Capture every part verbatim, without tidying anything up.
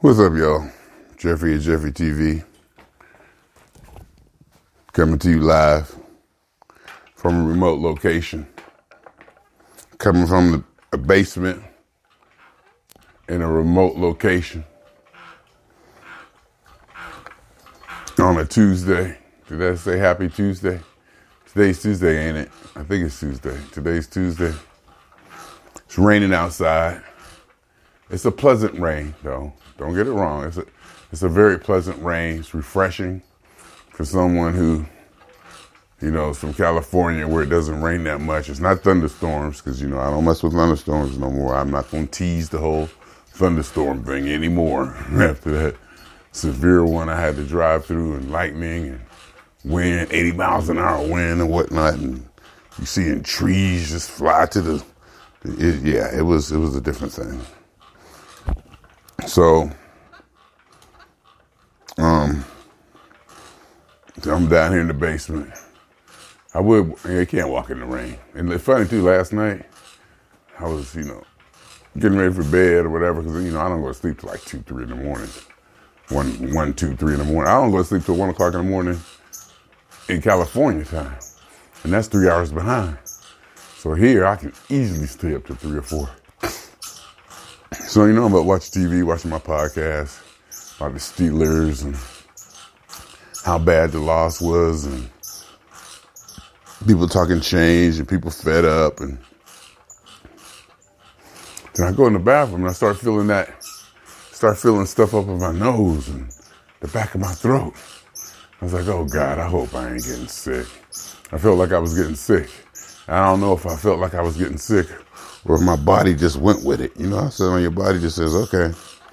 What's up, y'all? Jeffrey at Jeffrey T V. Coming to you live from a remote location. Coming from the, a basement in a remote location. On a Tuesday. Did I say happy Tuesday? Today's Tuesday, ain't it? I think it's Tuesday. Today's Tuesday. It's raining outside. It's a pleasant rain, though. Don't get it wrong. It's a, it's a very pleasant rain. It's refreshing for someone who, you know, is from California where it doesn't rain that much. It's not thunderstorms because, you know, I don't mess with thunderstorms no more. I'm not going to tease the whole thunderstorm thing anymore after that severe one I had to drive through, and lightning and wind, eighty miles an hour wind and whatnot. And you seeing trees just fly to the, it, yeah, it was, it was a different thing. So, um, I'm down here in the basement. I would, you can't walk in the rain. And it's funny too, last night, I was, you know, getting ready for bed or whatever, because, you know, I don't go to sleep till like two, three in the morning. One, one, two, three in the morning. I don't go to sleep till one o'clock in the morning in California time. And that's three hours behind. So here, I can easily stay up to three or four. So, you know, I'm about watching T V, watching my podcast about the Steelers and how bad the loss was, and people talking change and people fed up. And then I go in the bathroom and I start feeling that, start feeling stuff up in my nose and the back of my throat. I was like, oh God, I hope I ain't getting sick. I felt like I was getting sick. I don't know if I felt like I was getting sick or if my body just went with it. You know, I said, when your body just says, okay,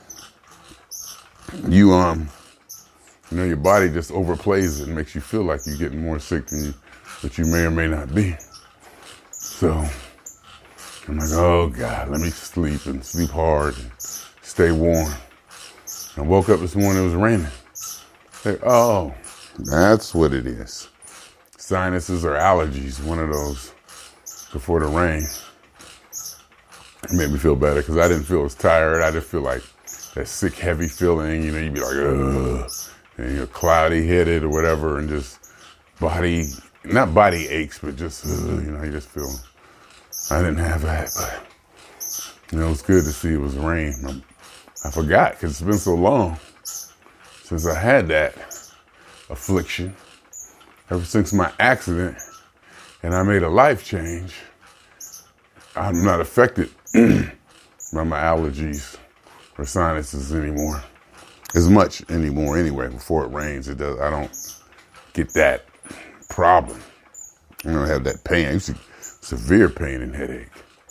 you, um, you know, your body just overplays it and makes you feel like you're getting more sick than you, but you may or may not be. So I'm like, oh God, let me sleep and sleep hard and stay warm. I woke up this morning, it was raining. Like, oh, that's what it is. Sinuses or allergies, one of those before the rain. It made me feel better because I didn't feel as tired. I just feel like that sick, heavy feeling, you know, you'd be like, ugh, and you're cloudy headed or whatever, and just body, not body aches, but just, ugh, you know, you just feel, I didn't have that, but, you know, it was good to see it was rain. I, I forgot because it's been so long since I had that affliction, ever since my accident, and I made a life change. I'm not affected by my allergies or sinuses anymore, as much anymore anyway. Before it rains, it does. I don't get that problem. I don't have that pain. I used to severe pain and headache,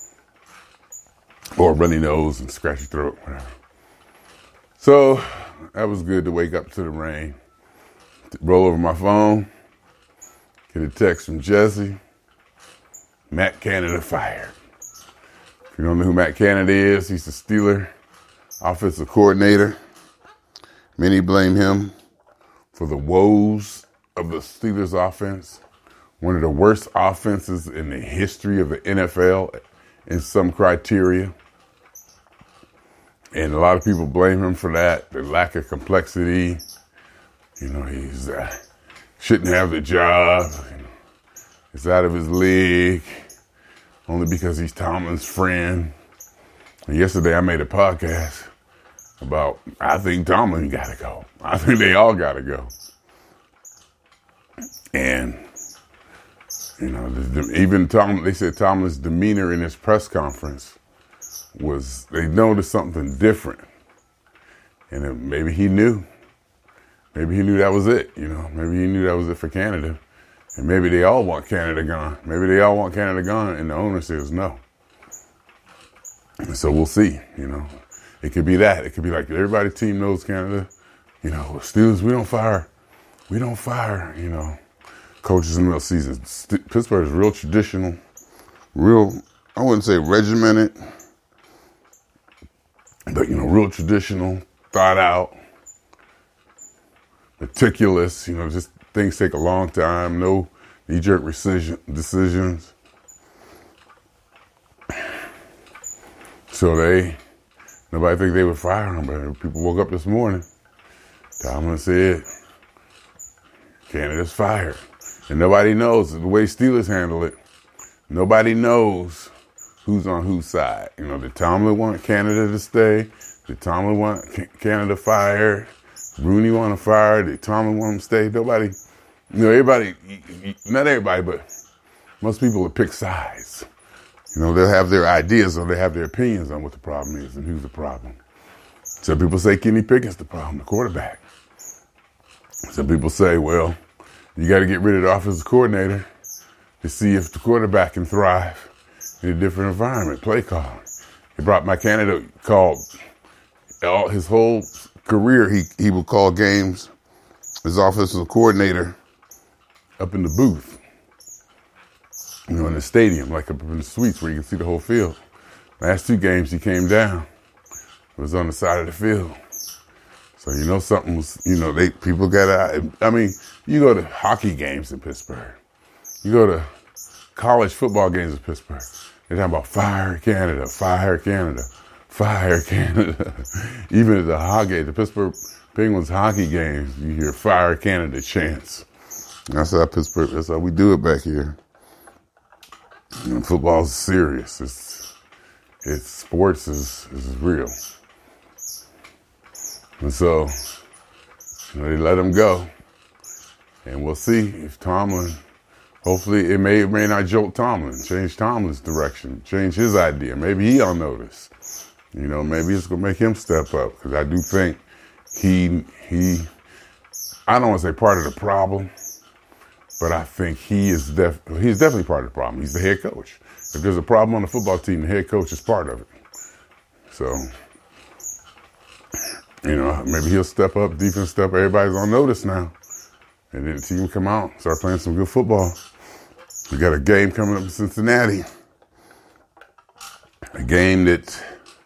or runny nose and scratchy throat, whatever. So that was good to wake up to the rain. Roll over my phone, get a text from Jesse. Matt Canada fired. If you don't know who Matt Canada is, he's the Steeler offensive coordinator. Many blame him for the woes of the Steelers offense. One of the worst offenses in the history of the N F L in some criteria. And a lot of people blame him for that, the lack of complexity. You know, he's uh, shouldn't have the job. You know, he's out of his league only because he's Tomlin's friend. And yesterday I made a podcast about, I think Tomlin got to go. I think they all got to go. And, you know, even Tom, they said Tomlin's demeanor in his press conference was, they noticed something different. And it, maybe he knew. Maybe he knew that was it, you know. Maybe he knew that was it for Canada. And maybe they all want Canada gone. Maybe they all want Canada gone, and the owner says no. And so we'll see, you know. It could be that. It could be like everybody team knows Canada. You know, Steelers, we don't fire. We don't fire, you know, coaches in the middle of the season. St- Pittsburgh is real traditional, real, I wouldn't say regimented, but, you know, real traditional, thought out, meticulous, you know, just things take a long time, no knee-jerk decision, decisions. So they Nobody think they would fire him, but people woke up this morning. Tomlin said, Canada's fired. And nobody knows the way Steelers handle it. Nobody knows who's on whose side. You know, did Tomlin want Canada to stay? Did Tomlin want Canada fired? Rooney want to fire? Did Tomlin want him to stay? Nobody, you know, everybody, not everybody, but most people will pick sides. You know, they'll have their ideas or they have their opinions on what the problem is and who's the problem. Some people say Kenny Pickett's the problem, the quarterback. Some people say, well, you got to get rid of the offensive coordinator to see if the quarterback can thrive in a different environment, play calling. He brought my candidate called all his whole career. He he would call games, his offensive coordinator, up in the booth, you know, in the stadium, like up in the suites where you can see the whole field. Last two games he came down, it was on the side of the field. So you know something was, you know, they people got out. I mean, you go to hockey games in Pittsburgh. You go to college football games in Pittsburgh. They're talking about fire Canada, fire Canada, fire Canada. Even at the hockey, the Pittsburgh Penguins hockey games, you hear fire Canada chants. That's how Pittsburgh, that's how we do it back here. You know, football's serious. It's, it's sports is, is real. And so, you know, they let him go. And we'll see if Tomlin, hopefully it may or may not jolt Tomlin, change Tomlin's direction, change his idea. Maybe he'll notice. You know, maybe it's going to make him step up. Because I do think he, he, I don't want to say part of the problem, but I think he is def, he's definitely part of the problem. He's the head coach. If there's a problem on the football team, the head coach is part of it. So, you know, maybe he'll step up, defense step up. Everybody's on notice now. And then the team come out, start playing some good football. We got a game coming up in Cincinnati. A game that,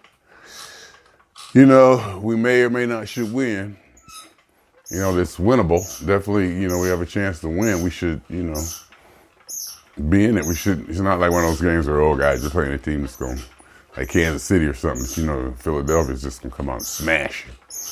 you know, we may or may not should win. You know, it's winnable. Definitely, you know, we have a chance to win. We should, you know, be in it. We should. It's not like one of those games where, oh, guys, just playing a team that's going, like Kansas City or something. You know, Philadelphia's just going to come out and smash you.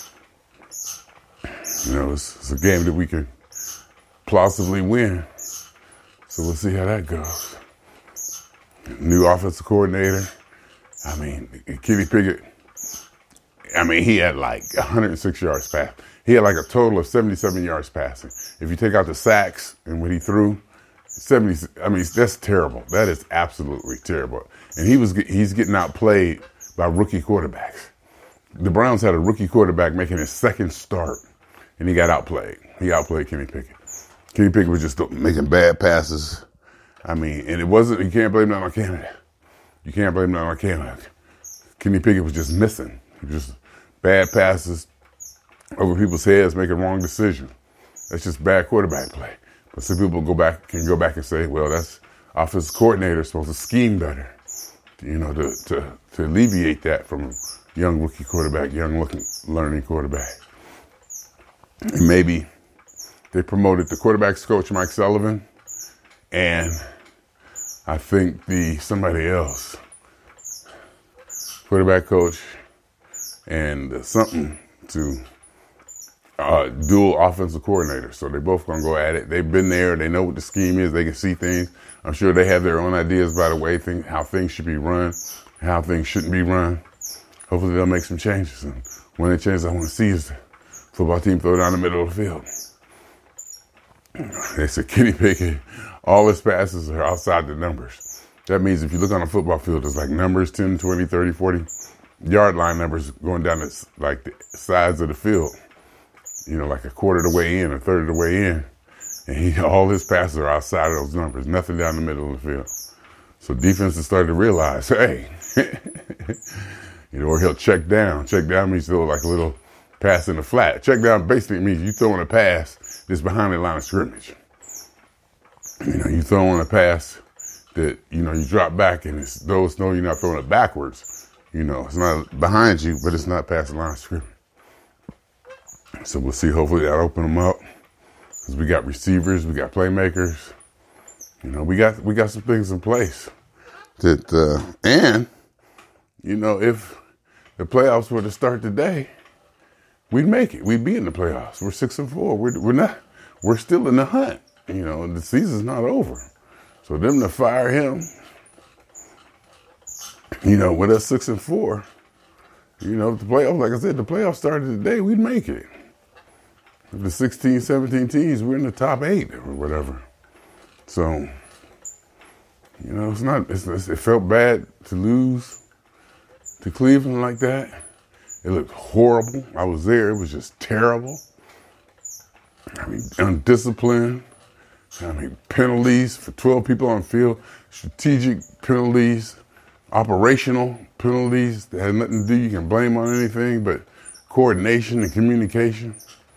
You know, it's, it's a game that we can plausibly win. So we'll see how that goes. New offensive coordinator. I mean, Kenny Pickett, I mean, he had like one hundred six yards passing. He had like a total of seventy-seven yards passing. If you take out the sacks and what he threw, seventy, I mean, that's terrible. That is absolutely terrible. And he was he's getting outplayed by rookie quarterbacks. The Browns had a rookie quarterback making his second start, and he got outplayed. He outplayed Kenny Pickett. Kenny Pickett was just making bad passes. I mean, and it wasn't, you can't blame that on Canada. You can't blame that on Canada. Kenny Pickett was just missing. He was just bad passes over people's heads, making wrong decisions. That's just bad quarterback play. But some people go back can go back and say, well, that's offensive coordinator supposed to scheme better, you know, to to, to alleviate that from a young rookie quarterback, young looking learning quarterback. And maybe they promoted the quarterback's coach, Mike Sullivan, and I think the somebody else, quarterback coach, and something to uh, dual offensive coordinator. So they're both going to go at it. They've been there. They know what the scheme is. They can see things. I'm sure they have their own ideas by the way, think, how things should be run, how things shouldn't be run. Hopefully they'll make some changes. And one of the changes I want to see is the football team throw down the middle of the field. They said Kenny Pickett, all his passes are outside the numbers. That means if you look on a football field, it's like numbers ten, twenty, thirty, forty yard line numbers going down the, like the sides of the field. You know, like a quarter of the way in, a third of the way in. And he, all his passes are outside of those numbers, nothing down the middle of the field. So defenses started to realize, hey, you know, or he'll check down. Check down means throw like a little pass in the flat. Check down basically means you throwing a pass that's behind the line of scrimmage. You know, you throwing a pass that, you know, you drop back and it's those know you're not throwing it backwards. You know, it's not behind you, but it's not past the line of scrimmage. So we'll see. Hopefully that'll open them up. Because we got receivers, we got playmakers. You know, we got we got some things in place. That uh, and, you know, if the playoffs were to start today, we'd make it. We'd be in the playoffs. We're six and four. We're, we're not. We're still in the hunt. You know, the season's not over. So them to fire him, you know, with us six and four, you know, the playoffs, like I said, the playoffs started today, we'd make it. The sixteen, seventeen teams, we're in the top eight or whatever. So, you know, it's not, it's, it's, it felt bad to lose to Cleveland like that. It looked horrible. I was there. It was just terrible. I mean, undisciplined. I mean, penalties for twelve people on the field, strategic penalties, operational penalties that had nothing to do, you can blame on anything, but coordination and communication.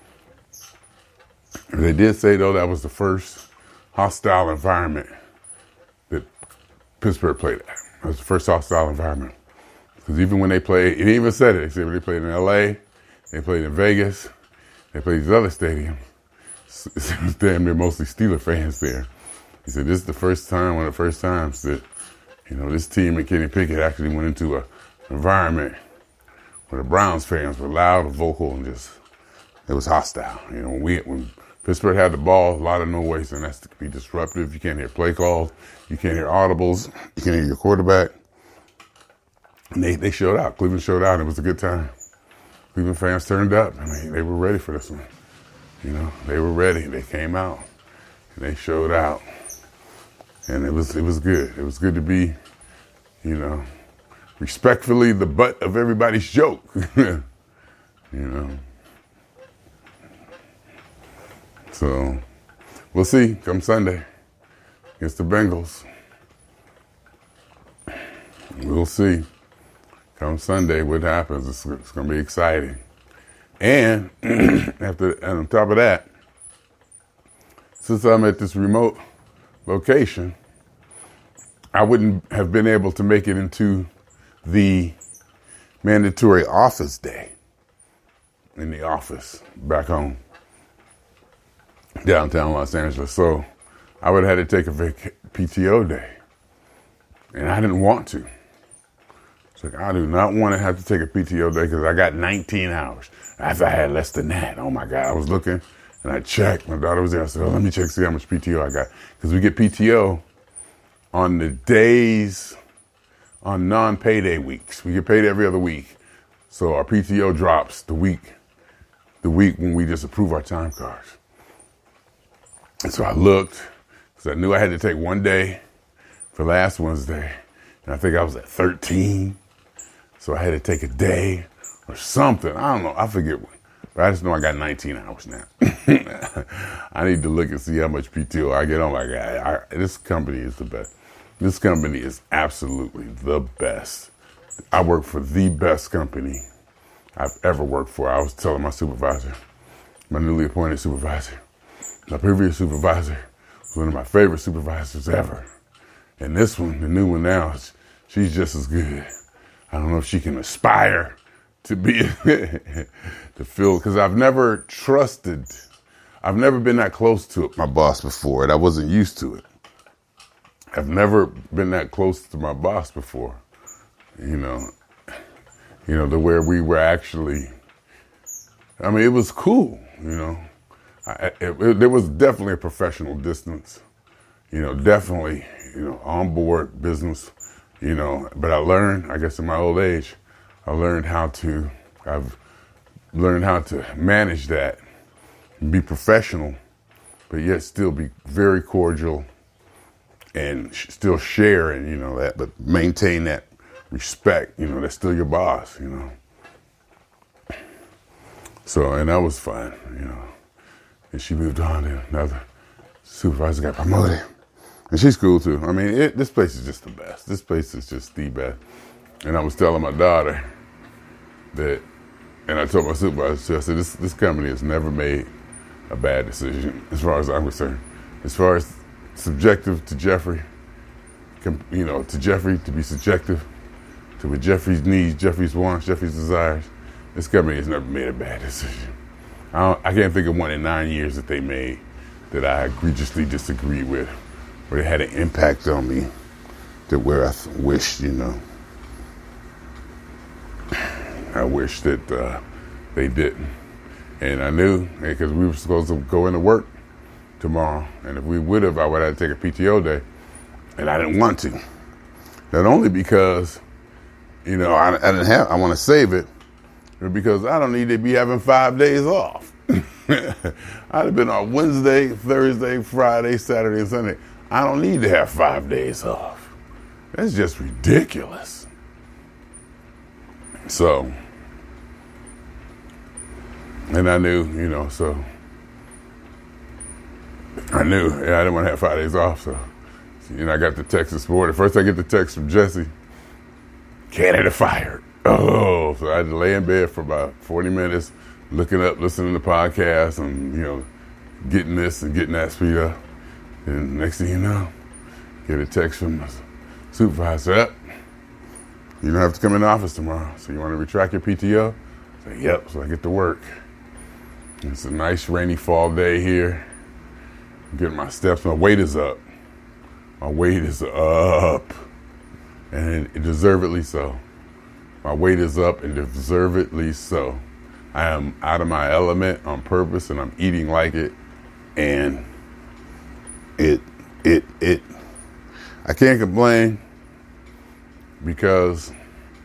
They did say, though, that was the first hostile environment that Pittsburgh played at. It was the first hostile environment. Because even when they played, it even said it, they said when they played in L A, they played in Vegas, they played these other stadiums. It was damn near mostly Steeler fans there. He said, this is the first time, one of the first times that, you know, this team and Kenny Pickett actually went into an environment where the Browns fans were loud and vocal and just, it was hostile. You know, when we, when Pittsburgh had the ball, a lot of noise, and that's to be disruptive. You can't hear play calls. You can't hear audibles. You can't hear your quarterback. And they, they showed out. Cleveland showed out. It was a good time. Cleveland fans turned up. I mean, they were ready for this one. You know, they were ready. They came out and they showed out, and it was it was good. It was good to be, you know, respectfully the butt of everybody's joke. You know, so we'll see come Sunday against the Bengals. We'll see come Sunday what happens. It's, it's going to be exciting. And after, and on top of that, since I'm at this remote location, I wouldn't have been able to make it into the mandatory office day in the office back home, downtown Los Angeles. So I would have had to take a vac- P T O day, and I didn't want to. It's like, I do not want to have to take a P T O day because I got nineteen hours. After I had less than that, oh my God, I was looking and I checked. My daughter was there. I said, oh, let me check, see how much P T O I got. Because we get P T O on the days, on non-payday weeks. We get paid every other week. So our P T O drops the week, the week when we just approve our time cards. And so I looked, because I knew I had to take one day for last Wednesday. And I think I was at thirteen. So I had to take a day or something. I don't know. I forget what. But I just know I got nineteen hours now. I need to look and see how much P T O I get. Oh my God. I, this company is the best. This company is absolutely the best. I work for the best company I've ever worked for. I was telling my supervisor, my newly appointed supervisor, my previous supervisor was one of my favorite supervisors ever. And this one, the new one now, she's just as good. I don't know if she can aspire to be, to feel, because I've never trusted, I've never been that close to my boss before, and I wasn't used to it. I've never been that close to my boss before, you know, you know, to where we were actually, I mean, it was cool, you know. I, it, it, there was definitely a professional distance, you know, definitely, you know, on board business, you know, but I learned, I guess in my old age, I learned how to, I've learned how to manage that and be professional, but yet still be very cordial and sh- still share and, you know, that, but maintain that respect, you know, that's still your boss, you know. So, and that was fun, you know. And she moved on and another supervisor got promoted. And she's cool too. I mean, it, this place is just the best. This place is just the best. And I was telling my daughter that, and I told my supervisor, I said, this, this company has never made a bad decision as far as I'm concerned. As far as subjective to Jeffrey, you know, to Jeffrey, to be subjective to what Jeffrey's needs, Jeffrey's wants, Jeffrey's desires, this company has never made a bad decision. I, don't, I can't think of one in nine years that they made that I egregiously disagreed with, where it had an impact on me to where I wished, you know. I wish that uh, they didn't. And I knew, because we were supposed to go into work tomorrow, and if we would have, I would have to take a P T O day, and I didn't want to. Not only because, you know, I, I didn't have, I want to save it, but because I don't need to be having five days off. I'd have been on Wednesday, Thursday, Friday, Saturday, and Sunday. I don't need to have five days off. That's just ridiculous. So, and I knew, you know, so I knew, yeah, I didn't want to have five days off. So, you know, I got the text this morning. First I get the text from Jesse, Canada fired. Oh, so I had to lay in bed for about forty minutes, looking up, listening to podcasts, and, you know, getting this and getting that speed up. And next thing you know, get a text from the supervisor, up. You don't have to come in the office tomorrow. So you want to retract your P T O? I say, yep, so I get to work. It's a nice rainy fall day here. I'm getting my steps, my weight is up. My weight is up. And deservedly so. My weight is up and deservedly so. I am out of my element on purpose, and I'm eating like it. And it, it, it, I can't complain because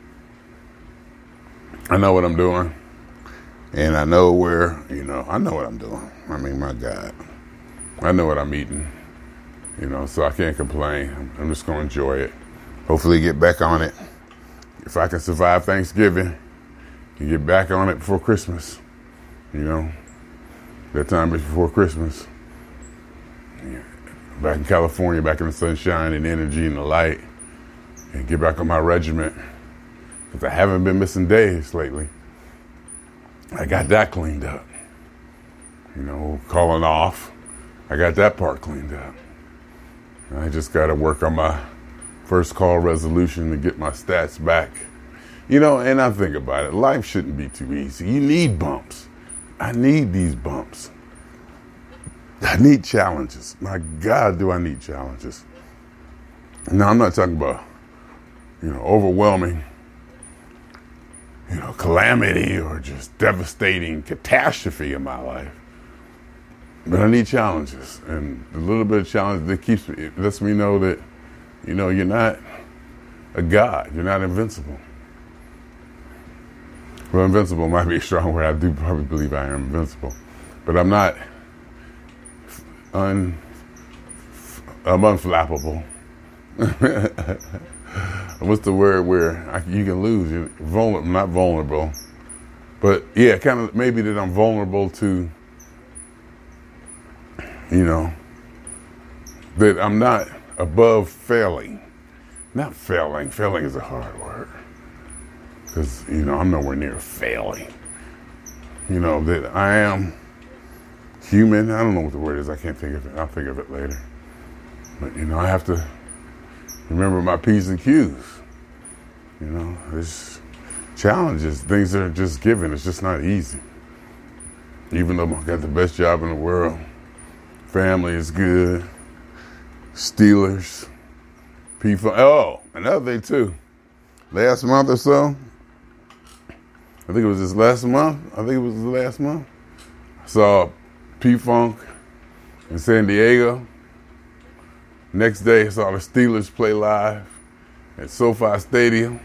I know what I'm doing. And I know where, you know, I know what I'm doing. I mean, my God, I know what I'm eating, you know, so I can't complain. I'm just going to enjoy it. Hopefully get back on it. If I can survive Thanksgiving and get back on it before Christmas, you know, that time is before Christmas. Yeah. Back in California, back in the sunshine and energy and the light, and get back on my regiment, because I haven't been missing days lately. I got that cleaned up. You know, calling off, I got that part cleaned up. I just got to work on my first call resolution to get my stats back. You know, and I think about it, life shouldn't be too easy. You need bumps. I need these bumps. I need challenges. My God, do I need challenges. Now, I'm not talking about, you know, overwhelming, you know, calamity or just devastating catastrophe in my life. But I need challenges. And a little bit of challenge that keeps me, it lets me know that, you know, you're not a God. You're not invincible. Well, invincible might be a strong word. I do probably believe I am invincible. But I'm not un, I'm unflappable. What's the word where I, you can lose? You're vulnerable, not vulnerable. But yeah, kind of maybe that I'm vulnerable to, you know, that I'm not above failing. Not failing. Failing is a hard word. Because, you know, I'm nowhere near failing. You know, that I am human. I don't know what the word is. I can't think of it. I'll think of it later. But, you know, I have to remember my P's and Q's. You know, there's challenges. Things are just given. It's just not easy. Even though I got the best job in the world, family is good, Steelers, P Funk. Oh, another thing too. Last month or so, I think it was this last month. I think it was the last month. I saw P Funk in San Diego. Next day, I saw the Steelers play live at SoFi Stadium.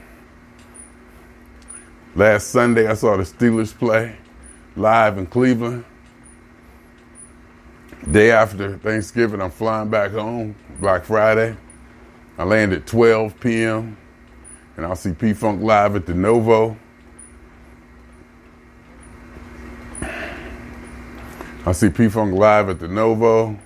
Last Sunday, I saw the Steelers play live in Cleveland. Day after Thanksgiving, I'm flying back home, Black Friday. I land at twelve p.m. and I'll see P-Funk live at the Novo. I'll see P-Funk live at the Novo.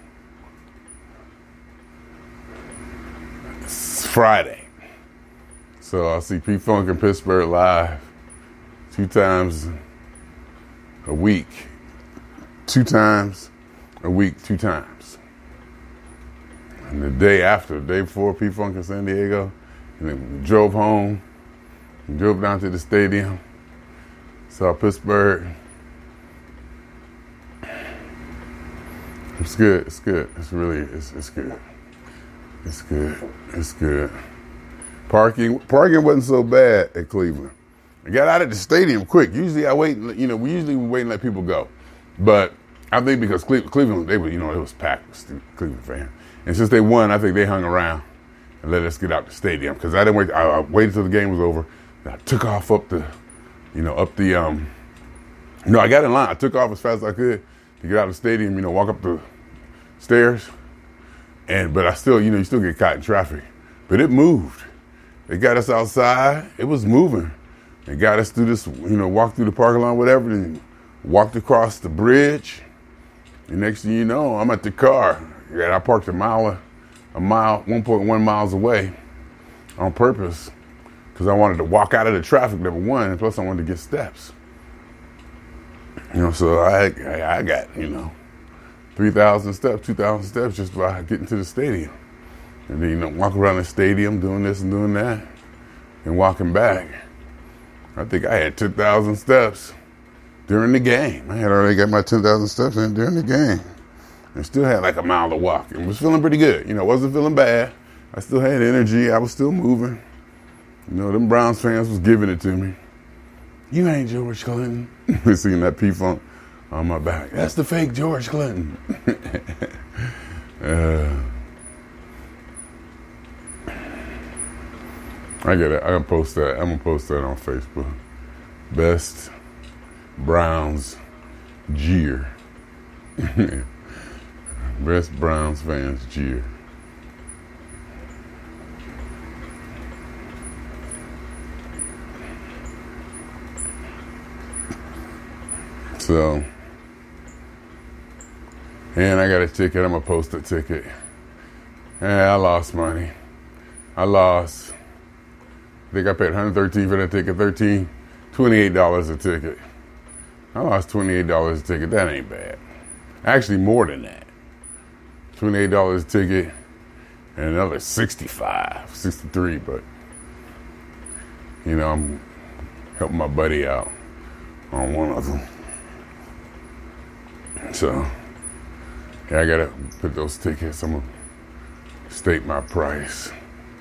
It's Friday. So I'll see P-Funk in Pittsburgh live two times a week. Two times a week, two times. And the day after, the day before P-Funk in San Diego, and then we drove home, we drove down to the stadium, saw Pittsburgh. It's good, it's good, it's really, it's, it's good. It's good, it's good. Parking, parking wasn't so bad at Cleveland. I got out of the stadium quick. Usually I wait, you know, we usually wait and let people go. But I think because Cleveland, they were, you know, it was packed with Cleveland fans. And since they won, I think they hung around and let us get out the stadium. Because I didn't wait, I, I waited till the game was over. And I took off up the, you know, up the, um, you know, I got in line. I took off as fast as I could to get out of the stadium, you know, walk up the stairs. And, but I still, you know, you still get caught in traffic. But it moved. They got us outside. It was moving. They got us through this, you know, walked through the parking lot, whatever, and walked across the bridge. And next thing you know, I'm at the car. Yeah, I parked a mile, a mile, one point one miles away on purpose because I wanted to walk out of the traffic, number one, and plus I wanted to get steps. You know, so I, I, I got, you know, three thousand steps, two thousand steps just by getting to the stadium. And then, you know, walk around the stadium doing this and doing that and walking back. I think I had ten thousand steps during the game. I had already got my ten thousand steps in during the game. And still had like a mile to walk. And was feeling pretty good. You know, wasn't feeling bad. I still had energy. I was still moving. You know, them Browns fans was giving it to me. You ain't George Clinton. Singing that P-Funk on my back. That's the fake George Clinton. uh, I get it. I'm gonna post that. I'm gonna post that on Facebook. Best Browns jeer. Best Browns fans jeer. So, and I got a ticket. I'm gonna post a ticket. And I lost money. I lost. I think I paid one hundred thirteen dollars for that ticket. thirteen, twenty-eight dollars a ticket. I lost twenty-eight dollars a ticket. That ain't bad. Actually, more than that. twenty-eight dollars a ticket and another sixty-five, sixty-three. But, you know, I'm helping my buddy out on one of them. So, yeah, I got to put those tickets. I'm going to state my price.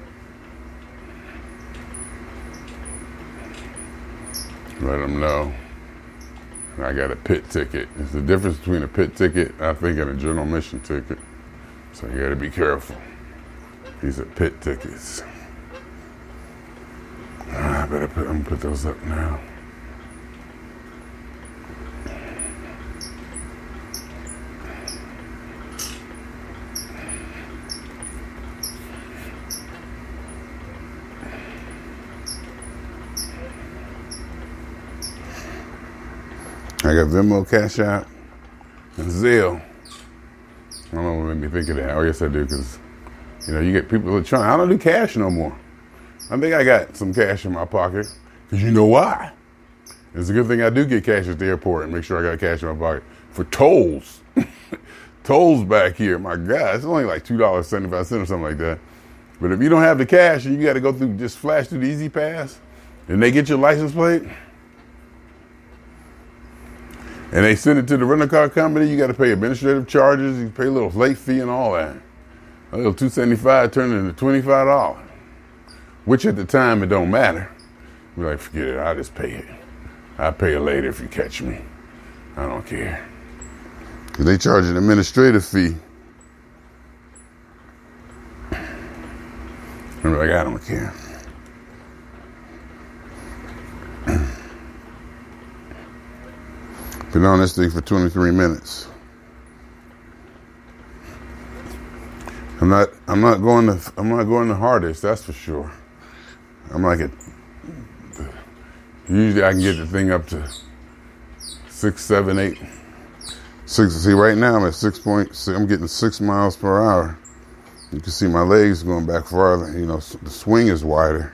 Let them know. I got a pit ticket. There's a difference between a pit ticket, I think, and a general admission ticket. So you got to be careful. These are pit tickets. I better put, I'm gonna put those up now. I got Venmo, Cash App, and Zelle. I don't know what made me think of that. Oh, yes, I do, because, you know, you get people that are trying. I don't do cash no more. I think I got some cash in my pocket, because you know why? It's a good thing I do get cash at the airport and make sure I got cash in my pocket. For tolls. Tolls back here, my God, it's only like two dollars and seventy-five cents or something like that. But if you don't have the cash and you got to go through, just flash through the Easy Pass, and they get your license plate, and they send it to the rental car company, you got to pay administrative charges, you pay a little late fee and all that. A little two seventy-five turned into twenty-five dollars, which at the time it don't matter. We're like, forget it, I'll just pay it. I'll pay it later if you catch me. I don't care. Because they charge an administrative fee. I'm like, I don't care. Been on this thing for twenty-three minutes. I'm not. I'm not going to. I'm not going the hardest. That's for sure. I'm like at. Usually I can get the thing up to six, seven, eight. Six. See, right now I'm at six point. I'm getting six miles per hour. You can see my legs going back farther. You know, the swing is wider.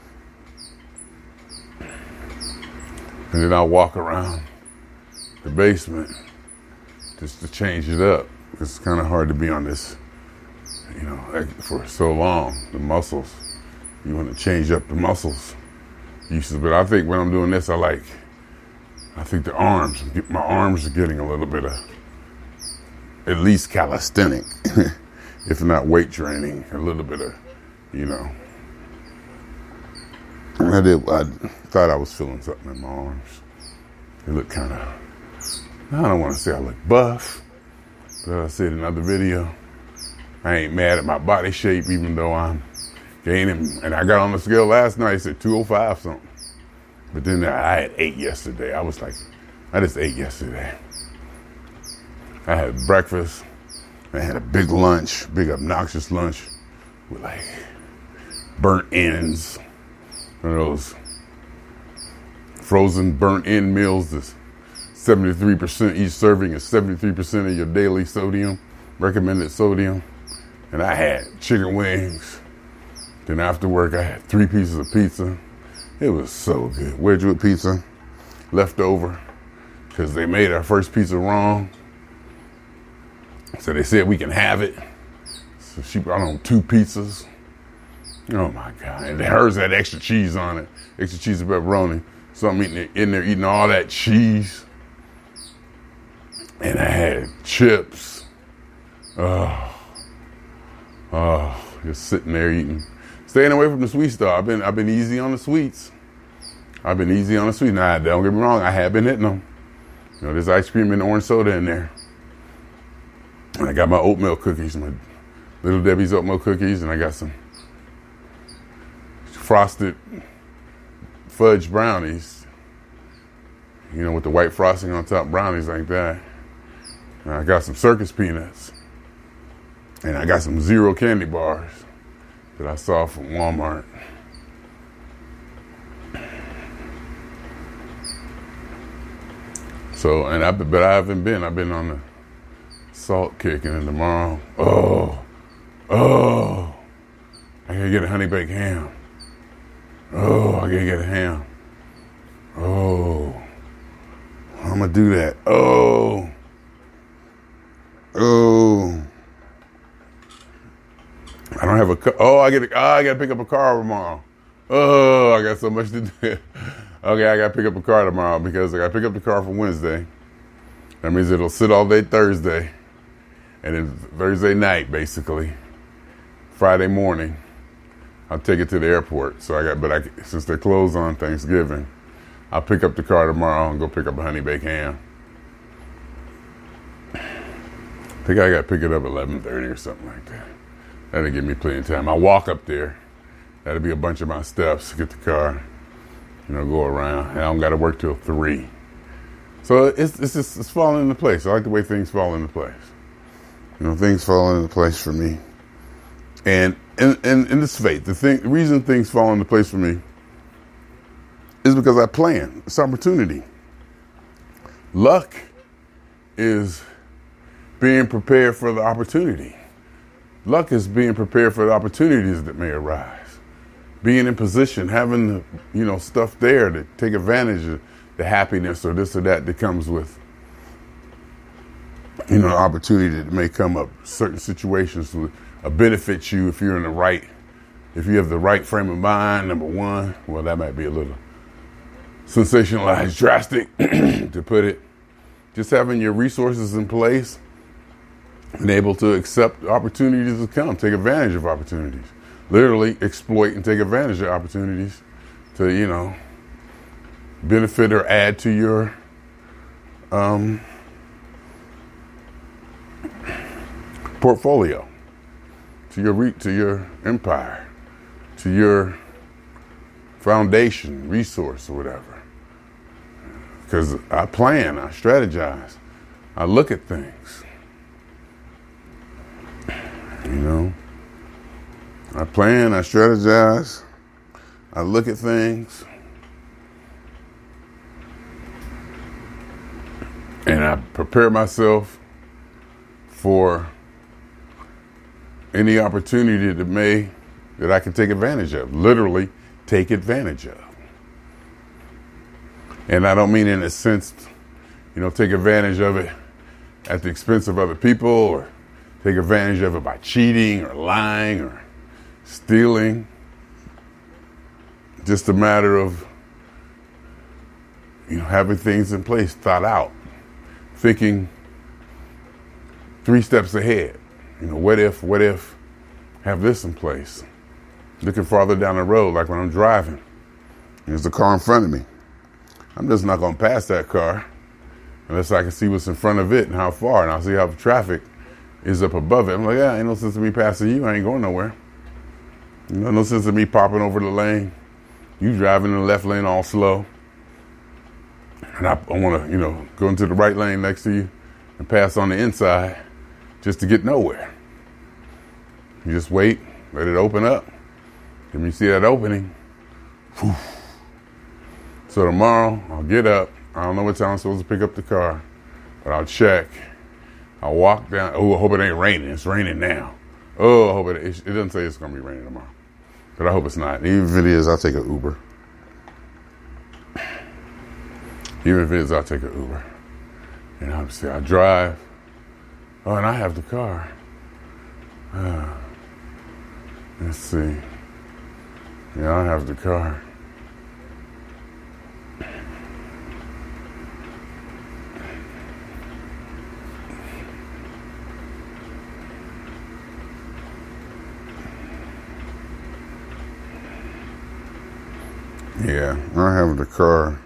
And then I'll walk around the basement just to change it up. It's kind of hard to be on this, you know, like for so long. The muscles, you want to change up the muscles uses. But I think when I'm doing this, I like, I think the arms, my arms are getting a little bit of, at least calisthenic, if not weight training, a little bit of, you know, I did. I thought I was feeling something in my arms. It looked kind of, I don't want to say I look buff, but I said in another video, I ain't mad at my body shape, even though I'm gaining. And I got on the scale last night, it said two oh five something. But then I had ate yesterday. I was like, I just ate yesterday. I had breakfast. I had a big lunch, big obnoxious lunch with like burnt ends. One of those frozen burnt end meals that's seventy-three percent each serving is seventy-three percent of your daily sodium, recommended sodium. And I had chicken wings. Then after work, I had three pieces of pizza. It was so good. Wedgewood pizza, left over, because they made our first pizza wrong. So they said we can have it. So she brought on two pizzas. Oh my God. And hers had extra cheese on it. Extra cheese and pepperoni. So I'm eating it, in there eating all that cheese. And I had chips. Oh. Oh. Just sitting there eating. Staying away from the sweet stuff. I've been I've been easy on the sweets. I've been easy on the sweets. Now, don't get me wrong, I have been hitting them. You know, there's ice cream and orange soda in there. And I got my oatmeal cookies, my Little Debbie's oatmeal cookies, and I got some frosted fudge brownies, you know, with the white frosting on top, brownies like that. And I got some circus peanuts, and I got some zero candy bars that I saw from Walmart. So, and I, but I haven't been, I've been on the salt kick, and then tomorrow, oh, oh, I gotta get a honey baked ham. Oh, I gotta get a ham. Oh, I'm gonna do that. Oh, oh, I don't have a car. Oh, I get. A, oh, I gotta pick up a car tomorrow. Oh, I got so much to do. Okay, I gotta pick up a car tomorrow because I gotta pick up the car for Wednesday. That means it'll sit all day Thursday, and then Thursday night, basically, Friday morning, I'll take it to the airport. So I got, but I, since they're closed on Thanksgiving, I'll pick up the car tomorrow and go pick up a honey baked ham. I think I got to pick it up at eleven thirty or something like that. That'll give me plenty of time. I'll walk up there. That'll be a bunch of my steps. Get the car, you know, go around. And I don't got to work till three. So it's it's just it's falling into place. I like the way things fall into place. You know, things fall into place for me. And in, in, in this faith, the thing, the reason things fall into place for me is because I plan. It's opportunity. Luck is being prepared for the opportunity. Luck is being prepared for the opportunities that may arise. Being in position, having the, you know, stuff there to take advantage of the happiness or this or that that comes with, you know, opportunity that may come up. Certain situations will uh, benefit you if you're in the right, if you have the right frame of mind, number one. Well, that might be a little sensationalized, drastic to put it. Just having your resources in place and able to accept opportunities that come, take advantage of opportunities. Literally exploit and take advantage of opportunities to, you know, benefit or add to your um, portfolio, to your re- to your empire, to your foundation, resource, or whatever. Because I plan, I strategize, I look at things. You know, I plan, I strategize, I look at things, and I prepare myself for any opportunity that may, that I can take advantage of, literally take advantage of. And I don't mean in a sense, you know, take advantage of it at the expense of other people or take advantage of it by cheating or lying or stealing. Just a matter of, you know, having things in place, thought out, thinking three steps ahead. You know, what if, what if, have this in place? Looking farther down the road, like when I'm driving. There's a car in front of me. I'm just not going to pass that car unless I can see what's in front of it and how far, and I'll see how the traffic is up above it. I'm like, yeah, ain't no sense of me passing you. I ain't going nowhere. You know, no sense of me popping over the lane. You driving in the left lane all slow. And I, I want to, you know, go into the right lane next to you and pass on the inside just to get nowhere. You just wait, let it open up. When you see that opening, whew. So tomorrow, I'll get up. I don't know what time I'm supposed to pick up the car, but I'll check. I'll walk down. Oh, I hope it ain't raining. It's raining now. Oh, I hope it, it doesn't say it's going to be raining tomorrow. But I hope it's not. Even if it is, I'll take an Uber. Even if it is, I'll take an Uber. And I'll see, I drive. Oh, and I have the car. Uh, let's see. Yeah, I have the car. Yeah, I have the car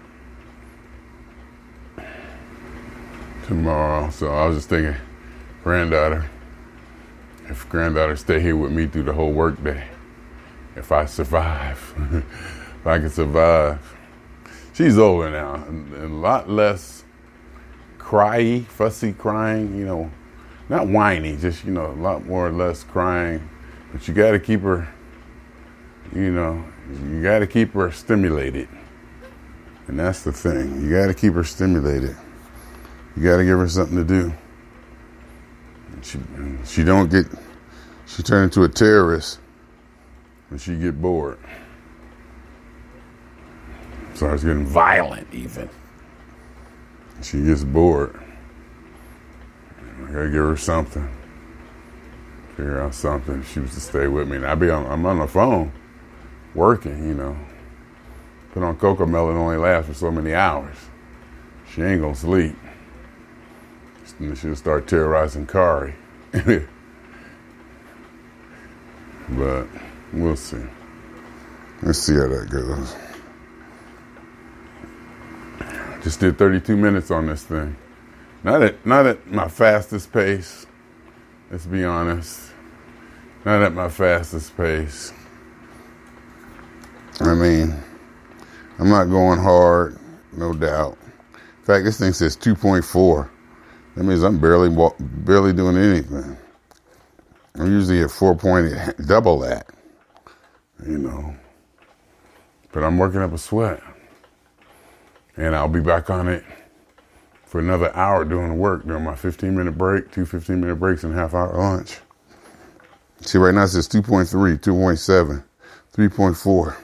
tomorrow, so I was just thinking, granddaughter, if granddaughter stay here with me through the whole work day, if I survive, if I can survive. She's older now, and, and a lot less cryy, fussy crying, you know, not whiny, just, you know, a lot more or less crying, but you got to keep her, you know, you got to keep her stimulated. And that's the thing. You got to keep her stimulated. You got to give her something to do. And she, and she don't get, she turn into a terrorist when she get bored. Starts getting violent even. She gets bored. I got to give her something. Figure out something. She was to stay with me. And I be on, I'm on the phone. Working, you know. Put on Cocoa Melon only lasts for so many hours. She ain't gonna sleep. She'll start terrorizing Kari. But we'll see. Let's see how that goes. Just did thirty-two minutes on this thing. Not at not at my fastest pace. Let's be honest. Not at my fastest pace. I mean, I'm not going hard, no doubt. In fact, this thing says two point four. That means I'm barely walk, barely doing anything. I'm usually at four point eight, double that, you know. But I'm working up a sweat. And I'll be back on it for another hour doing work during my fifteen-minute break, two fifteen-minute breaks and a half-hour lunch. See, right now it says two point three, two point seven, three point four.